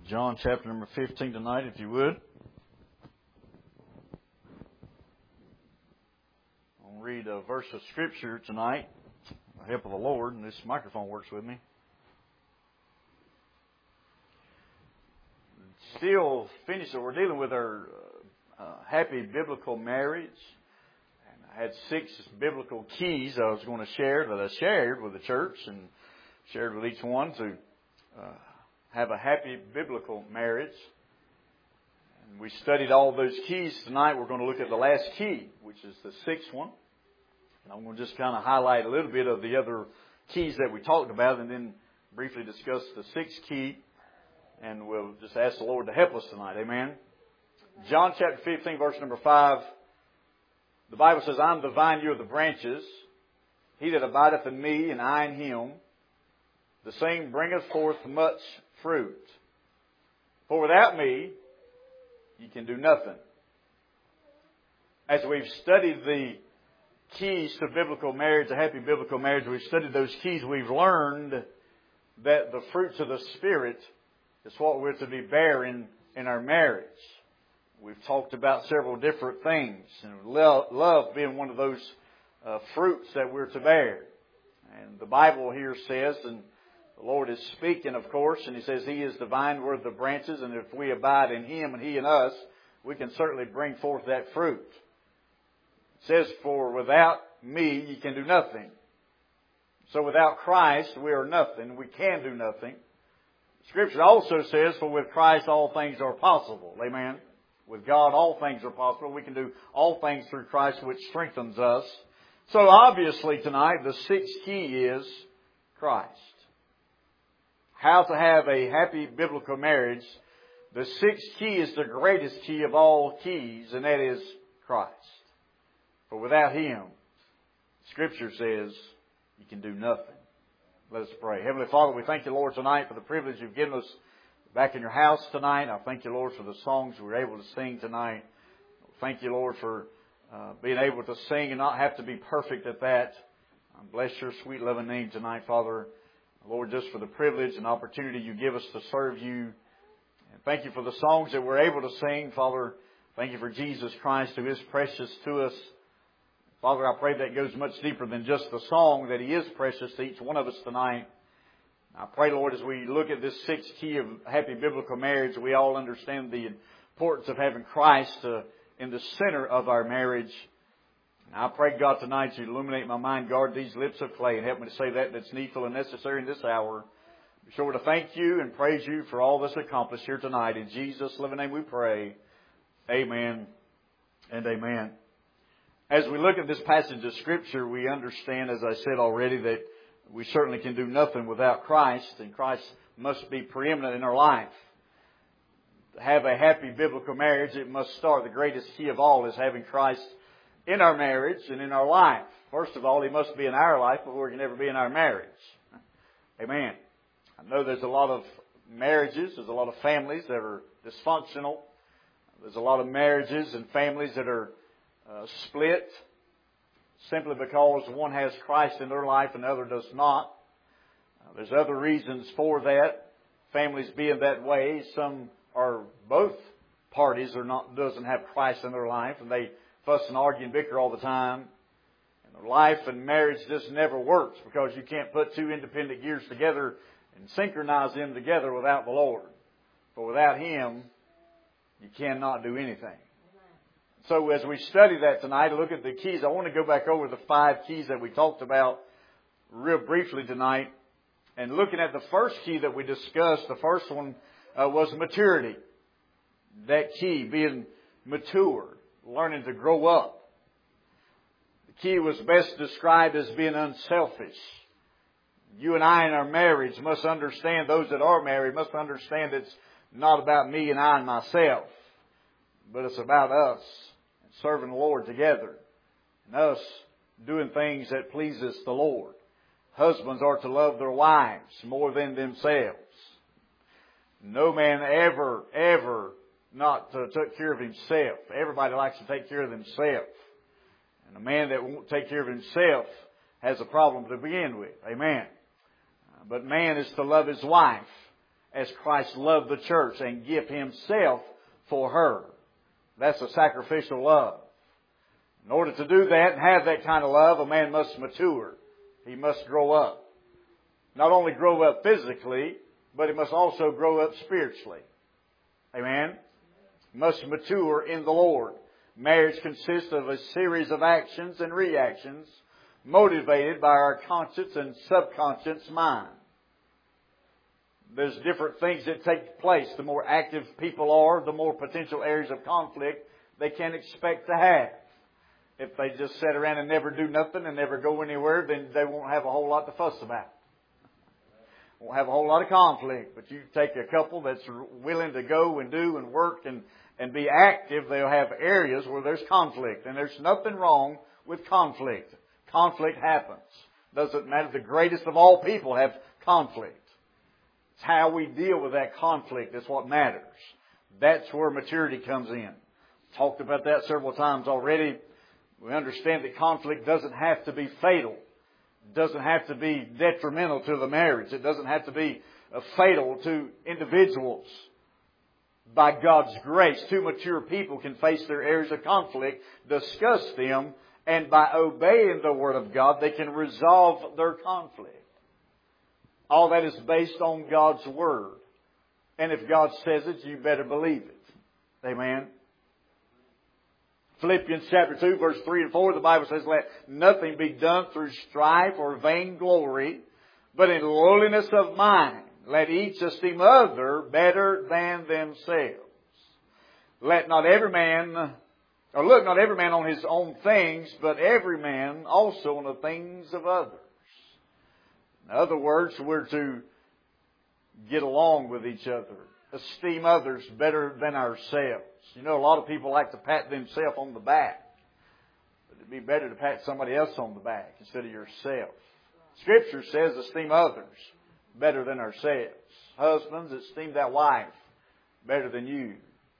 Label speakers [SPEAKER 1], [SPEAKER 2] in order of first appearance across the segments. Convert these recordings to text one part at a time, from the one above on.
[SPEAKER 1] John chapter number 15 tonight, if you would. I'll read a verse of Scripture tonight, with the help of the Lord, and this microphone works with me. Still finished, we're dealing with our happy biblical marriage. And I had 6 biblical keys I was going to share that I shared with the church and shared with each one to have a happy biblical marriage. And we studied all those keys. Tonight we're going to look at the last key, which is the 6th one. And I'm going to just kind of highlight a little bit of the other keys that we talked about and then briefly discuss the 6th key. And we'll just ask the Lord to help us tonight. Amen. John chapter 15, verse number 5. The Bible says, I am the vine, you are the branches. He that abideth in me, and I in him, the same bringeth forth much fruit. For without me, you can do nothing. As we've studied the keys to biblical marriage, a happy biblical marriage, we've studied those keys, we've learned that the fruits of the Spirit is what we're to be bearing in our marriage. We've talked about several different things, and love being one of those fruits that we're to bear. And the Bible here says, and the Lord is speaking, of course, and He says He is the vine, we're the branches, and if we abide in Him and He in us, we can certainly bring forth that fruit. It says, for without me, you can do nothing. So without Christ, we are nothing. We can do nothing. Scripture also says, for with Christ all things are possible. Amen. With God all things are possible. We can do all things through Christ which strengthens us. So obviously tonight the 6th key is Christ. How to have a happy biblical marriage. The 6th key is the greatest key of all keys, and that is Christ. For without Him, Scripture says, you can do nothing. Let us pray. Heavenly Father, we thank you, Lord, tonight for the privilege you've given us back in your house tonight. I thank you, Lord, for the songs we were able to sing tonight. Thank you, Lord, for being able to sing and not have to be perfect at that. Bless your sweet, loving name tonight, Father. Lord, just for the privilege and opportunity you give us to serve you. And thank you for the songs that we're able to sing, Father. Thank you for Jesus Christ, who is precious to us. Father, I pray that goes much deeper than just the song, that He is precious to each one of us tonight. I pray, Lord, as we look at this 6th key of happy biblical marriage, we all understand the importance of having Christ in the center of our marriage. I pray, God, tonight you illuminate my mind, guard these lips of clay, and help me to say that's needful and necessary in this hour. Be sure to thank you and praise you for all that's accomplished here tonight. In Jesus' living name we pray. Amen and amen. As we look at this passage of Scripture, we understand, as I said already, that we certainly can do nothing without Christ, and Christ must be preeminent in our life. To have a happy biblical marriage, it must start. The greatest key of all is having Christ in our marriage and in our life. First of all, He must be in our life before He can ever be in our marriage. Amen. I know there's a lot of marriages, there's a lot of families that are dysfunctional. There's a lot of marriages and families that are split simply because one has Christ in their life and the other does not. There's other reasons for that. Families being that way, some or both parties doesn't have Christ in their life, and they fuss and argue and bicker all the time. And life and marriage just never works because you can't put 2 independent gears together and synchronize them together without the Lord. For without Him, you cannot do anything. So as we study that tonight, look at the keys. I want to go back over the 5 keys that we talked about real briefly tonight. And looking at the first key that we discussed, the first one was maturity. That key, being mature, learning to grow up. The key was best described as being unselfish. You and I in our marriage must understand, those that are married must understand it's not about me and I and myself, but it's about us serving the Lord together and us doing things that pleases the Lord. Husbands are to love their wives more than themselves. No man ever not took care of himself. Everybody likes to take care of themselves. And a man that won't take care of himself has a problem to begin with. Amen. But man is to love his wife as Christ loved the church and give Himself for her. That's a sacrificial love. In order to do that and have that kind of love, a man must mature. He must grow up. Not only grow up physically, but he must also grow up spiritually. Amen? Must mature in the Lord. Marriage consists of a series of actions and reactions motivated by our conscious and subconscious mind. There's different things that take place. The more active people are, the more potential areas of conflict they can expect to have. If they just sit around and never do nothing and never go anywhere, then they won't have a whole lot to fuss about. Won't have a whole lot of conflict. But you take a couple that's willing to go and do and work and be active, they'll have areas where there's conflict. And there's nothing wrong with conflict. Conflict happens. Doesn't matter. The greatest of all people have conflict. It's how we deal with that conflict that's what matters. That's where maturity comes in. Talked about that several times already. We understand that conflict doesn't have to be fatal. It doesn't have to be detrimental to the marriage. It doesn't have to be fatal to individuals. By God's grace, two mature people can face their areas of conflict, discuss them, and by obeying the Word of God, they can resolve their conflict. All that is based on God's Word. And if God says it, you better believe it. Amen. Philippians chapter 2, verse 3 and 4, the Bible says, "Let nothing be done through strife or vainglory, but in lowliness of mind, let each esteem other better than themselves. Look not every man on his own things, but every man also on the things of others." In other words, we're to get along with each other, esteem others better than ourselves. You know, a lot of people like to pat themselves on the back. But it'd be better to pat somebody else on the back instead of yourself. Scripture says esteem others better than ourselves. Husbands, esteem that wife better than you.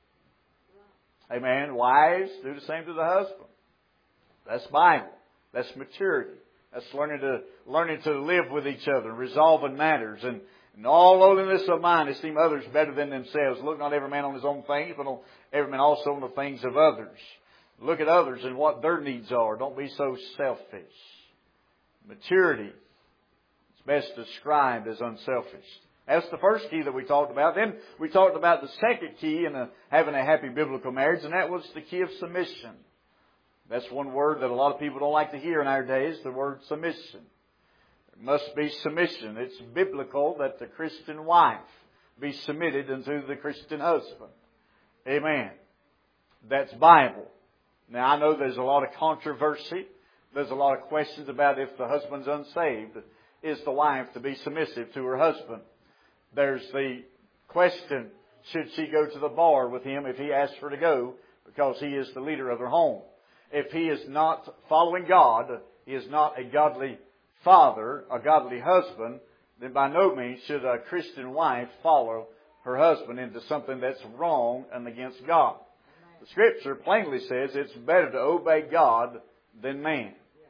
[SPEAKER 1] Amen. Wives, do the same to the husband. That's Bible. That's maturity. That's learning to live with each other, resolving matters, and in all lowliness of mind, esteem others better than themselves. Look not every man on his own things, but on every man also on the things of others. Look at others and what their needs are. Don't be so selfish. Maturity is best described as unselfish. That's the first key that we talked about. Then we talked about the second key in having a happy biblical marriage, and that was the key of submission. That's one word that a lot of people don't like to hear in our days, the word submission. There must be submission. It's biblical that the Christian wife be submitted unto the Christian husband. Amen. That's Bible. Now, I know there's a lot of controversy. There's a lot of questions about if the husband's unsaved, is the wife to be submissive to her husband? There's the question, should she go to the bar with him if he asks her to go because he is the leader of her home? If he is not following God, he is not a godly father, a godly husband, then by no means should a Christian wife follow her husband into something that's wrong and against God. The Scripture plainly says it's better to obey God than man.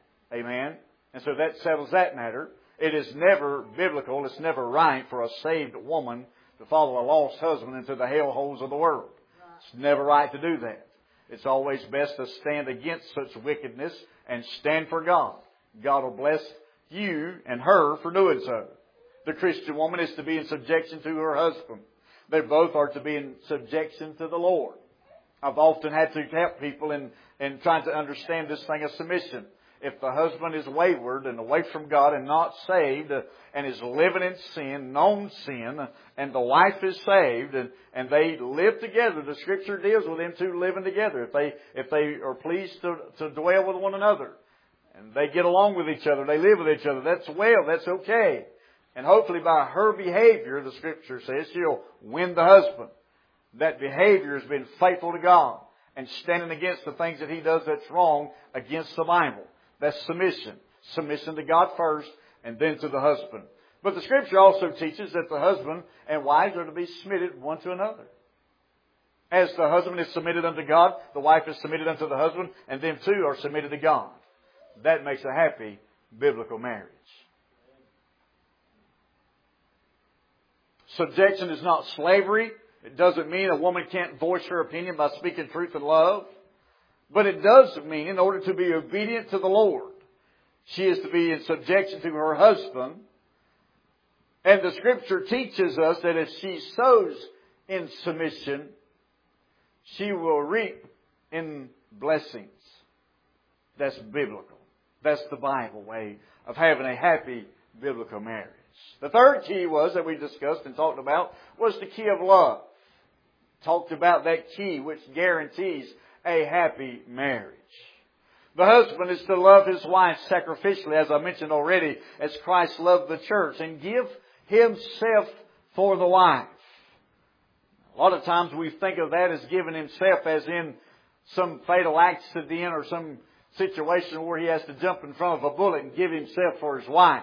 [SPEAKER 1] Amen? And so that settles that matter. It is never biblical, it's never right for a saved woman to follow a lost husband into the hellholes of the world. It's never right to do that. It's always best to stand against such wickedness and stand for God. God will bless you and her for doing so. The Christian woman is to be in subjection to her husband. They both are to be in subjection to the Lord. I've often had to help people in trying to understand this thing of submission. If the husband is wayward and away from God and not saved and is living in sin, known sin, and the wife is saved and they live together, the Scripture deals with them two living together. If they are pleased to dwell with one another and they get along with each other, they live with each other, that's well, that's okay. And hopefully by her behavior, the Scripture says, she'll win the husband. That behavior has been faithful to God and standing against the things that he does that's wrong against the Bible. That's submission. Submission to God first and then to the husband. But the Scripture also teaches that the husband and wives are to be submitted one to another. As the husband is submitted unto God, the wife is submitted unto the husband, and them two are submitted to God. That makes a happy biblical marriage. Subjection is not slavery. It doesn't mean a woman can't voice her opinion by speaking truth and love. But it does mean in order to be obedient to the Lord, she is to be in subjection to her husband. And the Scripture teaches us that if she sows in submission, she will reap in blessings. That's biblical. That's the Bible way of having a happy biblical marriage. The third key that we discussed and talked about was the key of love. Talked about that key which guarantees a happy marriage. The husband is to love his wife sacrificially, as I mentioned already, as Christ loved the church, and give himself for the wife. A lot of times we think of that as giving himself as in some fatal accident or some situation where he has to jump in front of a bullet and give himself for his wife.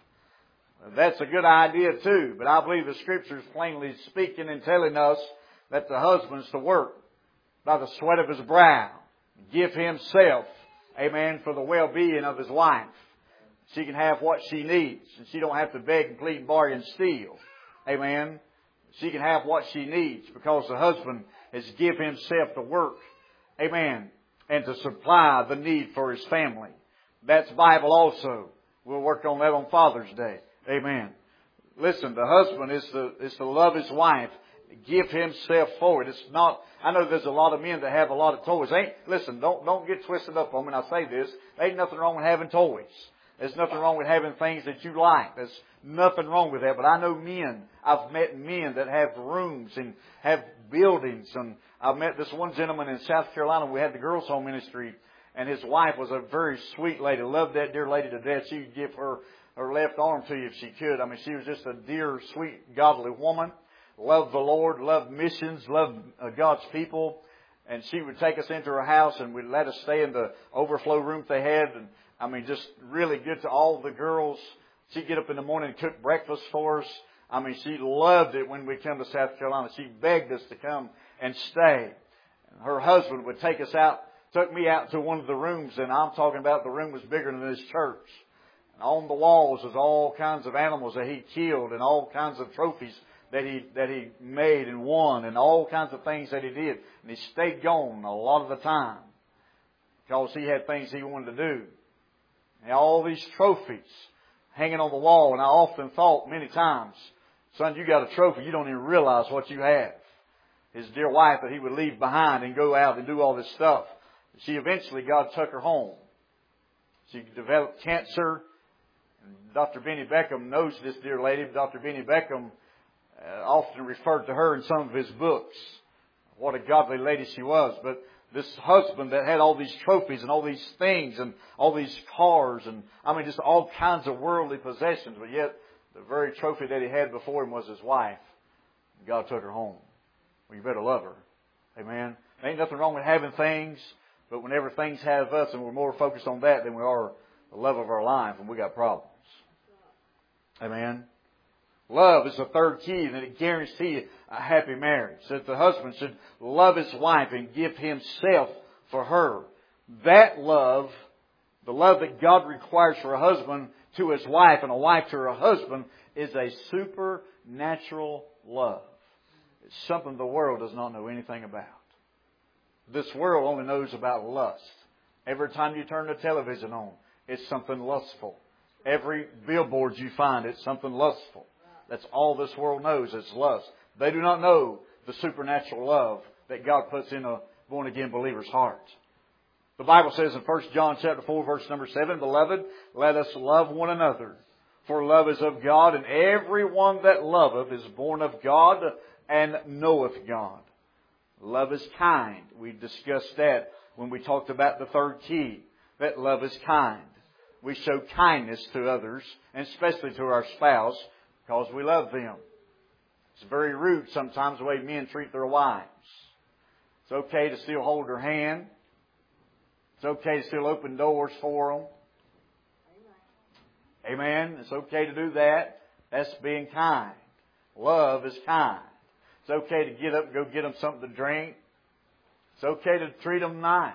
[SPEAKER 1] That's a good idea too, but I believe the Scripture is plainly speaking and telling us that the husband is to work by the sweat of his brow, give himself, amen, for the well-being of his wife. She can have what she needs, and she don't have to beg and plead and borrow and steal. Amen. She can have what she needs because the husband has give himself to work. Amen. And to supply the need for his family. That's Bible also. We'll work on that on Father's Day. Amen. Listen, the husband is to love his wife, give himself for it. It's not, I know there's a lot of men that have a lot of toys. Listen, don't get twisted up on me when I say this. There ain't nothing wrong with having toys. There's nothing wrong with having things that you like. There's nothing wrong with that. But I know men, I've met men that have rooms and have buildings. And I've met this one gentleman in South Carolina. We had the girls' home ministry. And his wife was a very sweet lady. Loved that dear lady to death. She would give her left arm to you if she could. I mean, she was just a dear, sweet, godly woman. Loved the Lord, loved missions, loved God's people. And she would take us into her house and would let us stay in the overflow room they had. And I mean, just really good to all the girls. She'd get up in the morning and cook breakfast for us. I mean, she loved it when we come to South Carolina. She begged us to come and stay. Her husband would take us out, took me out to one of the rooms, and I'm talking about the room was bigger than this church. And on the walls was all kinds of animals that he killed and all kinds of trophies that he made and won and all kinds of things that he did. And he stayed gone a lot of the time because he had things he wanted to do. And all these trophies hanging on the wall. And I often thought many times, son, you got a trophy. You don't even realize what you have. His dear wife that he would leave behind and go out and do all this stuff. She eventually, God took her home. She developed cancer. And Dr. Benny Beckham knows this dear lady. Dr. Benny Beckham often referred to her in some of his books. What a godly lady she was. But this husband that had all these trophies and all these things and all these cars and I mean just all kinds of worldly possessions, but yet the very trophy that he had before him was his wife. God took her home. Well, you better love her. Amen. There ain't nothing wrong with having things, but whenever things have us and we're more focused on that than we are the love of our life, and we got problems. Amen. Love is the third key, and it guarantees a happy marriage. That the husband should love his wife and give himself for her. That love, the love that God requires for a husband to his wife and a wife to her husband, is a supernatural love. It's something the world does not know anything about. This world only knows about lust. Every time you turn the television on, it's something lustful. Every billboard you find, it's something lustful. That's all this world knows, is lust. They do not know the supernatural love that God puts in a born-again believer's heart. The Bible says in 1 John chapter 4, verse number 7, Beloved, let us love one another. For love is of God, and every one that loveth is born of God and knoweth God. Love is kind. We discussed that when we talked about the third key, that love is kind. We show kindness to others, and especially to our spouse, because we love them. It's very rude sometimes the way men treat their wives. It's okay to still hold their hand. It's okay to still open doors for them. Amen. It's okay to do that. That's being kind. Love is kind. It's okay to get up and go get them something to drink. It's okay to treat them nice.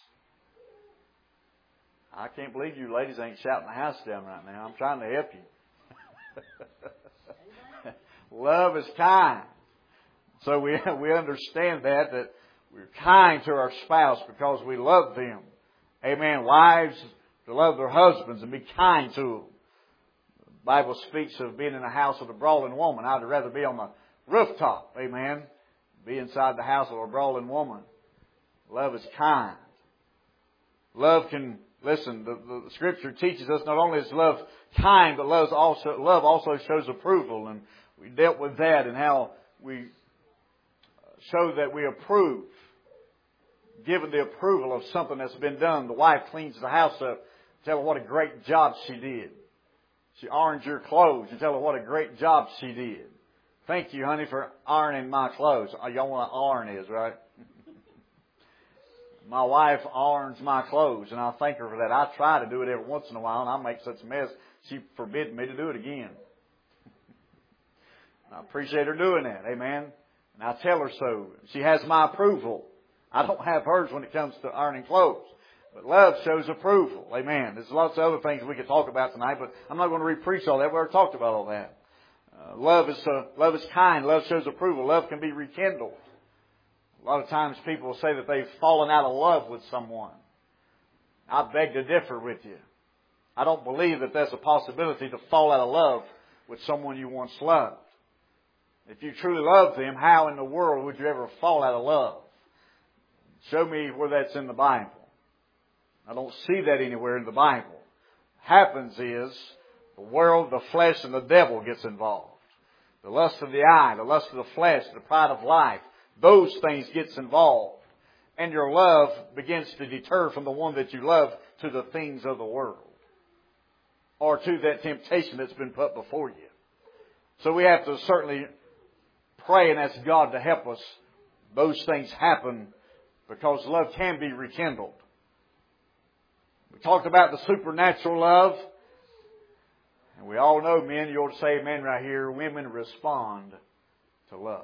[SPEAKER 1] I can't believe you ladies ain't shouting the house down right now. I'm trying to help you. Love is kind. So we understand that we're kind to our spouse because we love them. Amen. Wives to love their husbands and be kind to them. The Bible speaks of being in the house of a brawling woman. I'd rather be on the rooftop. Amen. Be inside the house of a brawling woman. Love is kind. Love can, listen, the Scripture teaches us not only is love kind, but love also shows approval. And we dealt with that and how we show that we approve. Given the approval of something that's been done. The wife cleans the house up. Tell her what a great job she did. She irons your clothes. You tell her what a great job she did. Thank you, honey, for ironing my clothes. Y'all know what iron is, right? My wife irons my clothes, and I thank her for that. I try to do it every once in a while, and I make such a mess, she forbids me to do it again. I appreciate her doing that, amen. And I tell her so. She has my approval. I don't have hers when it comes to ironing clothes. But love shows approval. Amen. There's lots of other things we could talk about tonight, but I'm not going to re-preach all that. We already talked about all that. Love is kind. Love shows approval. Love can be rekindled. A lot of times people will say that they've fallen out of love with someone. I beg to differ with you. I don't believe that there's a possibility to fall out of love with someone you once loved. If you truly love them, how in the world would you ever fall out of love? Show me where that's in the Bible. I don't see that anywhere in the Bible. What happens is the world, the flesh, and the devil gets involved. The lust of the eye, the lust of the flesh, the pride of life, those things gets involved. And your love begins to deter from the one that you love to the things of the world. Or to that temptation that's been put before you. So we have to certainly pray and ask God to help us. Those things happen because love can be rekindled. We talked about the supernatural love. And we all know, men, you ought to say amen right here, women respond to love.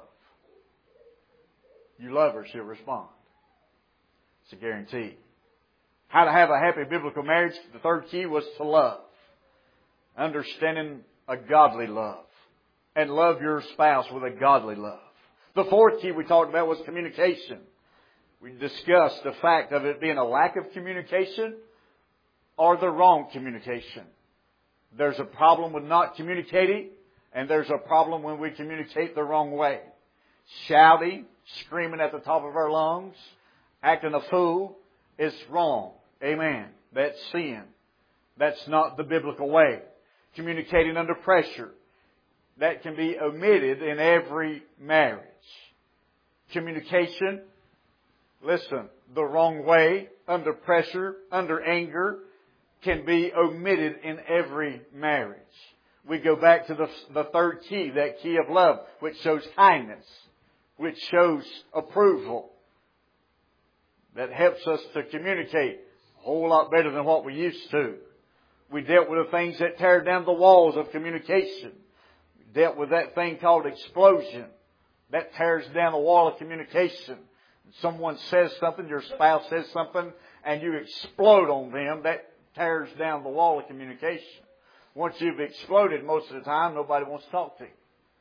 [SPEAKER 1] You love her, she'll respond. It's a guarantee. How to have a happy biblical marriage, the third key was to love. Understanding a godly love. And love your spouse with a godly love. The fourth key we talked about was communication. We discussed the fact of it being a lack of communication or the wrong communication. There's a problem with not communicating, and there's a problem when we communicate the wrong way. Shouting, screaming at the top of our lungs, acting a fool is wrong. Amen. That's sin. That's not the biblical way. Communicating under pressure. That can be omitted in every marriage. Communication, listen, the wrong way, under pressure, under anger, can be omitted in every marriage. We go back to the third key, that key of love, which shows kindness, which shows approval. That helps us to communicate a whole lot better than what we used to. We dealt with the things that tear down the walls of communication. We dealt with that thing called explosion. That tears down the wall of communication. Someone says something, your spouse says something, and you explode on them. That tears down the wall of communication. Once you've exploded, most of the time, nobody wants to talk to you.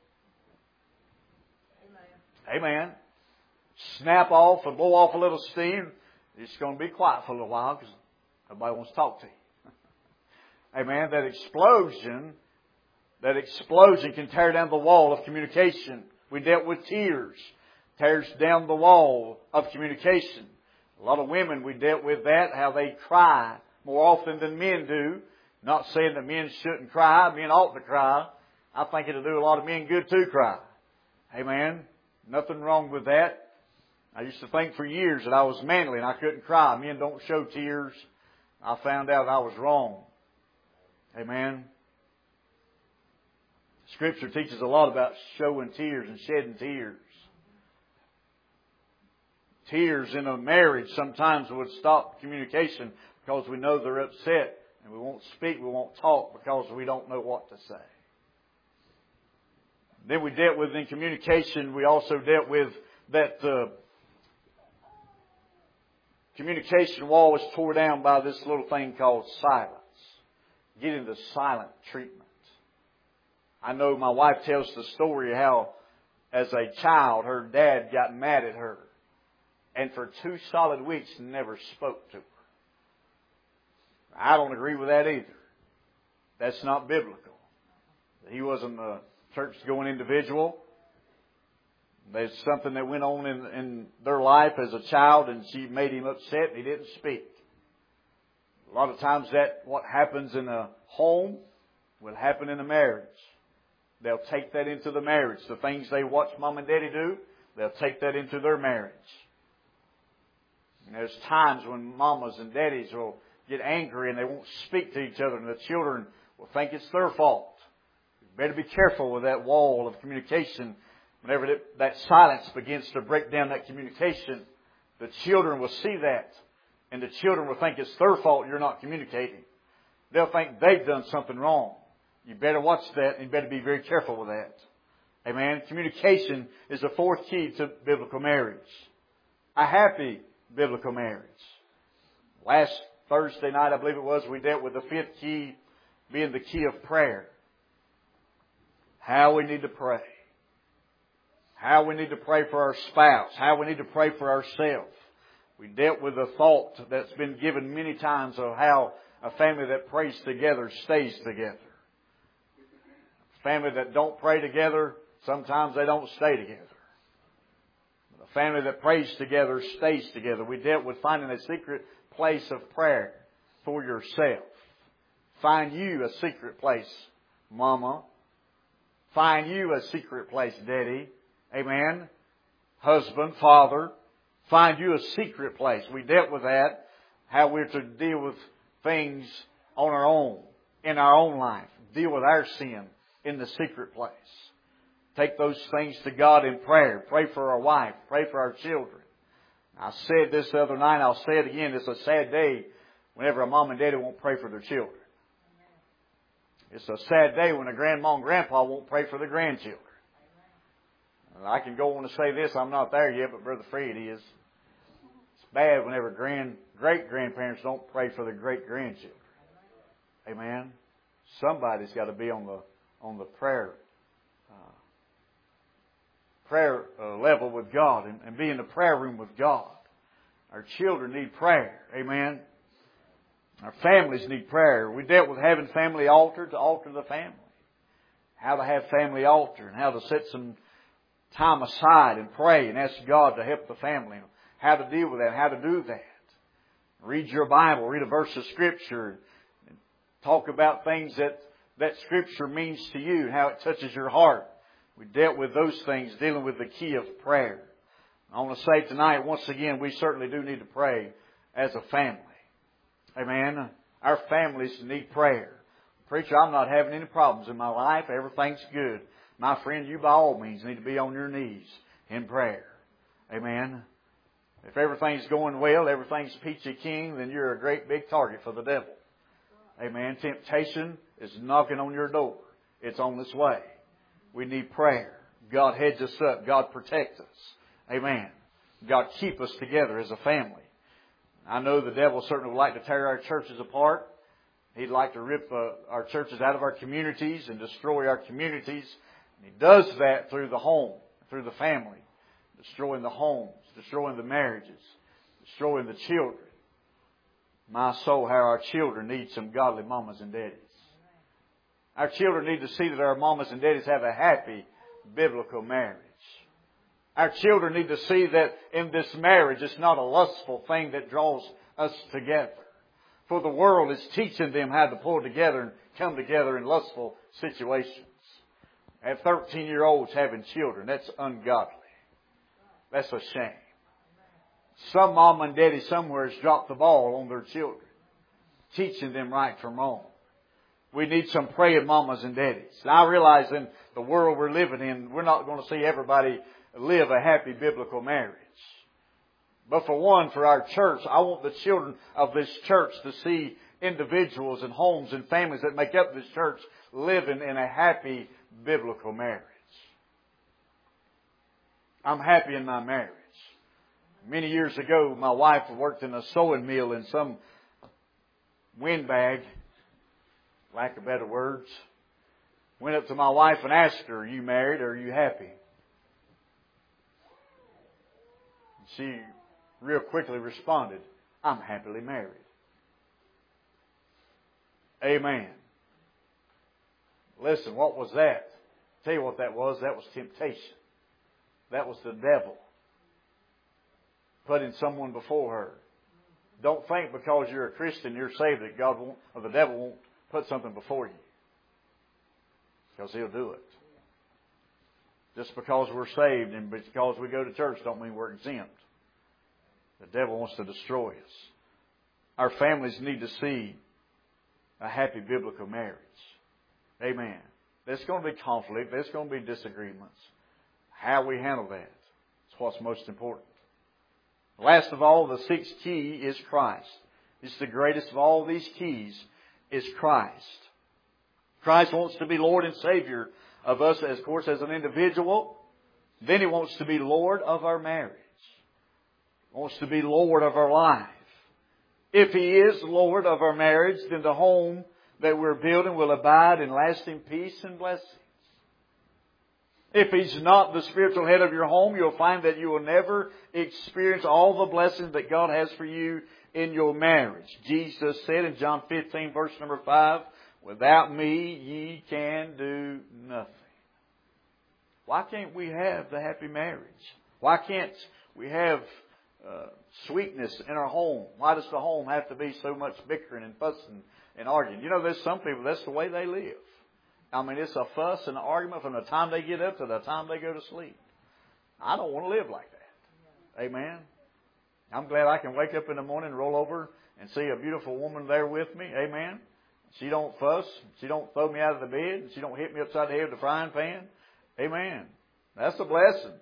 [SPEAKER 1] Amen. Amen. Snap off and blow off a little steam. It's going to be quiet for a little while because nobody wants to talk to you. Amen. That explosion can tear down the wall of communication. We dealt with tears. Tears down the wall of communication. A lot of women, we dealt with that, how they cry more often than men do. Not saying that men shouldn't cry. Men ought to cry. I think it'll do a lot of men good to cry. Amen. Nothing wrong with that. I used to think for years that I was manly and I couldn't cry. Men don't show tears. I found out I was wrong. Amen. Scripture teaches a lot about showing tears and shedding tears. Tears in a marriage sometimes would stop communication because we know they're upset and we won't speak, we won't talk because we don't know what to say. Then we dealt with in communication, we also dealt with that communication wall was tore down by this little thing called silence. Getting the silent treatment. I know my wife tells the story how, as a child, her dad got mad at her, and for 2 solid weeks never spoke to her. I don't agree with that either. That's not biblical. He wasn't a church-going individual. There's something that went on in their life as a child, and she made him upset, and he didn't speak. A lot of times what happens in a home will happen in a marriage. They'll take that into the marriage. The things they watch Mom and Daddy do, they'll take that into their marriage. And there's times when mamas and daddies will get angry and they won't speak to each other, and the children will think it's their fault. You better be careful with that wall of communication. Whenever that silence begins to break down that communication, the children will see that, and the children will think it's their fault you're not communicating. They'll think they've done something wrong. You better watch that, and you better be very careful with that. Amen. Communication is the 4th key to biblical marriage. A happy biblical marriage. Last Thursday night, I believe it was, we dealt with the 5th key being the key of prayer. How we need to pray. How we need to pray for our spouse. How we need to pray for ourselves. We dealt with the thought that's been given many times of how a family that prays together stays together. A family that don't pray together, sometimes they don't stay together. But a family that prays together stays together. We dealt with finding a secret place of prayer for yourself. Find you a secret place, Mama. Find you a secret place, Daddy. Amen. Husband, father. Find you a secret place. We dealt with that. How we're to deal with things on our own, in our own life. Deal with our sin in the secret place. Take those things to God in prayer. Pray for our wife. Pray for our children. I said this the other night. I'll say it again. It's a sad day whenever a mom and daddy won't pray for their children. It's a sad day when a grandma and grandpa won't pray for their grandchildren. I can go on to say this. I'm not there yet, but Brother Fred is. It's bad whenever great-grandparents don't pray for their great-grandchildren. Amen. Somebody's got to be on the prayer level with God and be in the prayer room with God. Our children need prayer. Amen. Our families need prayer. We dealt with having family altar to alter the family. How to have family altar and how to set some time aside and pray and ask God to help the family. How to deal with that, how to do that. Read your Bible, read a verse of Scripture. And talk about things that Scripture means to you and how it touches your heart. We dealt with those things, dealing with the key of prayer. I want to say tonight, once again, we certainly do need to pray as a family. Amen. Our families need prayer. Preacher, I'm not having any problems in my life. Everything's good. My friend, you by all means need to be on your knees in prayer. Amen. If everything's going well, everything's peachy keen, then you're a great big target for the devil. Amen. Temptation is knocking on your door. It's on its way. We need prayer. God heads us up. God protects us. Amen. God keep us together as a family. I know the devil certainly would like to tear our churches apart. He'd like to rip our churches out of our communities and destroy our communities. And he does that through the home, through the family. Destroying the homes, destroying the marriages, destroying the children. My soul, how our children need some godly mamas and daddies. Our children need to see that our mamas and daddies have a happy biblical marriage. Our children need to see that in this marriage it's not a lustful thing that draws us together. For the world is teaching them how to pull together and come together in lustful situations. I have 13-year-olds having children. That's ungodly. That's a shame. Some mom and daddy somewhere has dropped the ball on their children, teaching them right from wrong. We need some praying mamas and daddies. And I realize in the world we're living in, we're not going to see everybody live a happy biblical marriage. But for one, for our church, I want the children of this church to see individuals and homes and families that make up this church living in a happy biblical marriage. I'm happy in my marriage. Many years ago, my wife worked in a sewing mill in some windbag, lack of better words. Went up to my wife and asked her, "Are you married or are you happy?" She real quickly responded, "I'm happily married." Amen. Listen, what was that? I'll tell you what that was. That was temptation. That was the devil putting someone before her. Don't think because you're a Christian, you're saved, that God won't, or the devil won't put something before you. Because he'll do it. Just because we're saved and because we go to church don't mean we're exempt. The devil wants to destroy us. Our families need to see a happy biblical marriage. Amen. There's going to be conflict. There's going to be disagreements. How we handle that is what's most important. Last of all, the sixth key is Christ. It's the greatest of all these keys is Christ. Christ wants to be Lord and Savior of us, of course, as an individual. Then He wants to be Lord of our marriage. He wants to be Lord of our life. If He is Lord of our marriage, then the home that we're building will abide in lasting peace and blessings. If He's not the spiritual head of your home, you'll find that you will never experience all the blessings that God has for you in your marriage. Jesus said in John 15, verse number 5, "Without me ye can do nothing." Why can't we have the happy marriage? Why can't we have sweetness in our home? Why does the home have to be so much bickering and fussing and arguing? You know, there's some people, that's the way they live. I mean, it's a fuss and an argument from the time they get up to the time they go to sleep. I don't want to live like that. Amen. I'm glad I can wake up in the morning, roll over, and see a beautiful woman there with me. Amen. She don't fuss. She don't throw me out of the bed. She don't hit me upside the head with a frying pan. Amen. That's a blessing.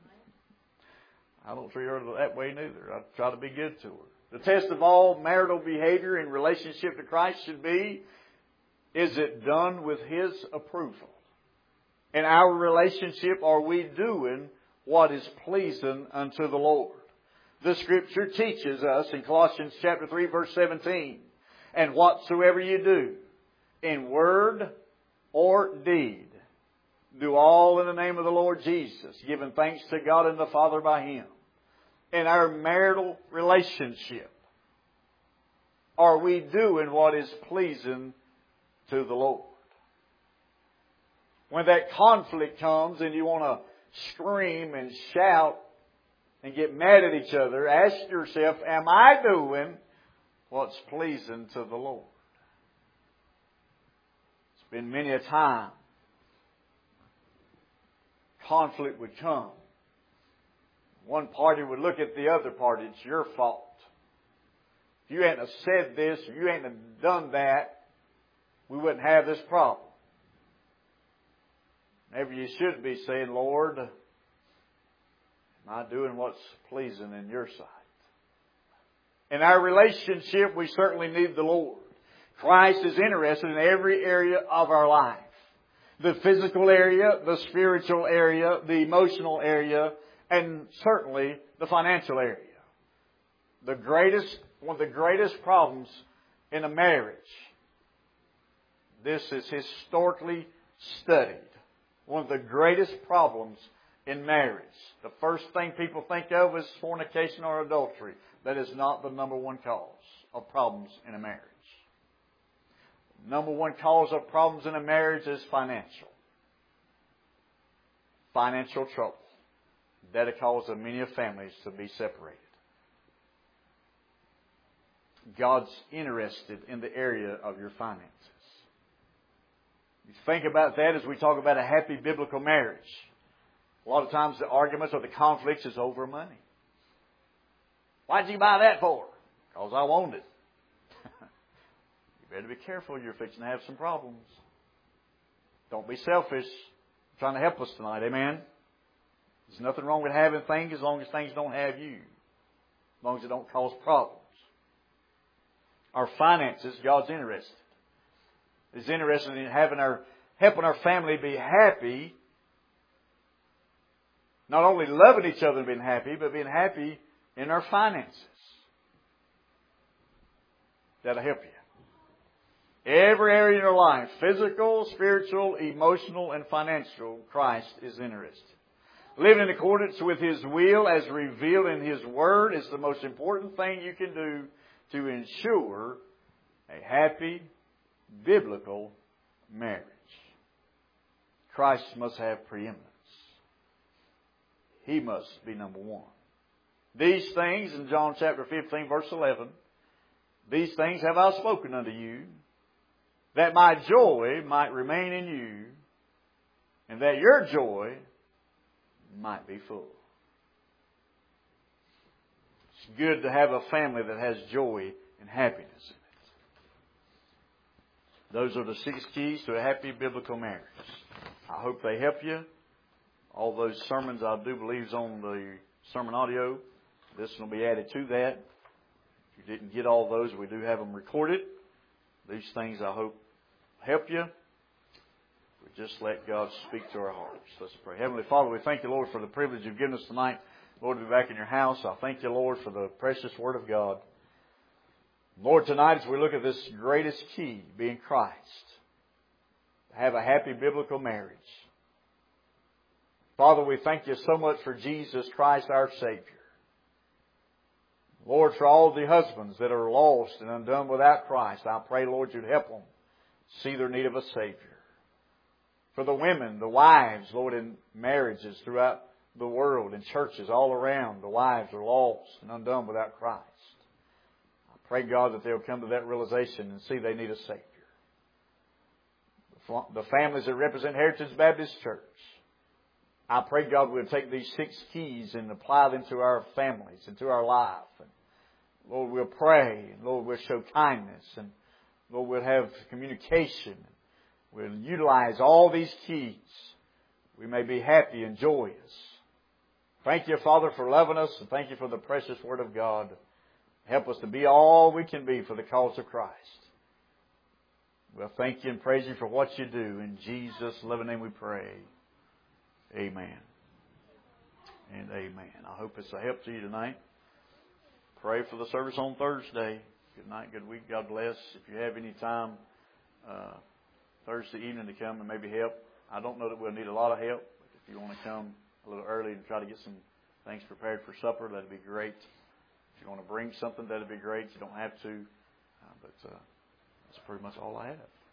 [SPEAKER 1] I don't treat her that way neither. I try to be good to her. The test of all marital behavior in relationship to Christ should be, is it done with His approval? In our relationship, are we doing what is pleasing unto the Lord? The Scripture teaches us in Colossians chapter 3, verse 17, "And whatsoever you do, in word or deed, do all in the name of the Lord Jesus, giving thanks to God and the Father by Him." In our marital relationship, are we doing what is pleasing to the Lord? When that conflict comes and you want to scream and shout and get mad at each other, ask yourself, am I doing what's pleasing to the Lord? It's been many a time conflict would come. One party would look at the other party, it's your fault. If you hadn't have said this, if you hadn't have done that, we wouldn't have this problem. Maybe you should be saying, "Lord, am I doing what's pleasing in your sight?" In our relationship, we certainly need the Lord. Christ is interested in every area of our life. The physical area, the spiritual area, the emotional area, and certainly the financial area. One of the greatest problems in a marriage, this is historically studied. One of the greatest problems in marriage. The first thing people think of is fornication or adultery. That is not the number one cause of problems in a marriage. Number one cause of problems in a marriage is financial. Financial trouble. That has caused many families to be separated. God's interested in the area of your finances. You think about that as we talk about a happy biblical marriage. A lot of times the arguments or the conflicts is over money. "Why'd you buy that for?" "Because I wanted it." You better be careful. You're fixing to have some problems. Don't be selfish. I'm trying to help us tonight. Amen. There's nothing wrong with having things as long as things don't have you. As long as it don't cause problems. Our finances, God's interested. He's interested in helping our family be happy. Not only loving each other and being happy, but being happy in our finances. That'll help you. Every area in your life, physical, spiritual, emotional, and financial, Christ is interested. Living in accordance with His will as revealed in His Word is the most important thing you can do to ensure a happy, biblical marriage. Christ must have preeminence. He must be number one. These things, in John chapter 15, verse 11, these things have I spoken unto you, that my joy might remain in you, and that your joy might be full. It's good to have a family that has joy and happiness in it. Those are the 6 keys to a happy biblical marriage. I hope they help you. All those sermons I do believe is on the sermon audio. This will be added to that. If you didn't get all those, we do have them recorded. These things I hope help you. We just let God speak to our hearts. Let's pray. Heavenly Father, we thank you, Lord, for the privilege you've given us tonight, Lord, to be back in your house. I thank you, Lord, for the precious Word of God. Lord, tonight as we look at this greatest key, being Christ, to have a happy biblical marriage. Father, we thank you so much for Jesus Christ, our Savior. Lord, for all the husbands that are lost and undone without Christ, I pray, Lord, you'd help them see their need of a Savior. For the women, the wives, Lord, in marriages throughout the world, in churches all around, the wives are lost and undone without Christ. I pray, God, that they'll come to that realization and see they need a Savior. The families that represent Heritage Baptist Church, I pray, God, we'll take these 6 keys and apply them to our families and to our life. And Lord, we'll pray. And Lord, we'll show kindness. And Lord, we'll have communication. We'll utilize all these keys. We may be happy and joyous. Thank you, Father, for loving us. And thank you for the precious Word of God. Help us to be all we can be for the cause of Christ. We'll thank you and praise you for what you do. In Jesus' loving name we pray. Amen. And amen. I hope it's a help to you tonight. Pray for the service on Thursday. Good night, good week. God bless. If you have any time Thursday evening to come and maybe help, I don't know that we'll need a lot of help. But if you want to come a little early and try to get some things prepared for supper, that'd be great. If you want to bring something, that'd be great. You don't have to. But that's pretty much all I have.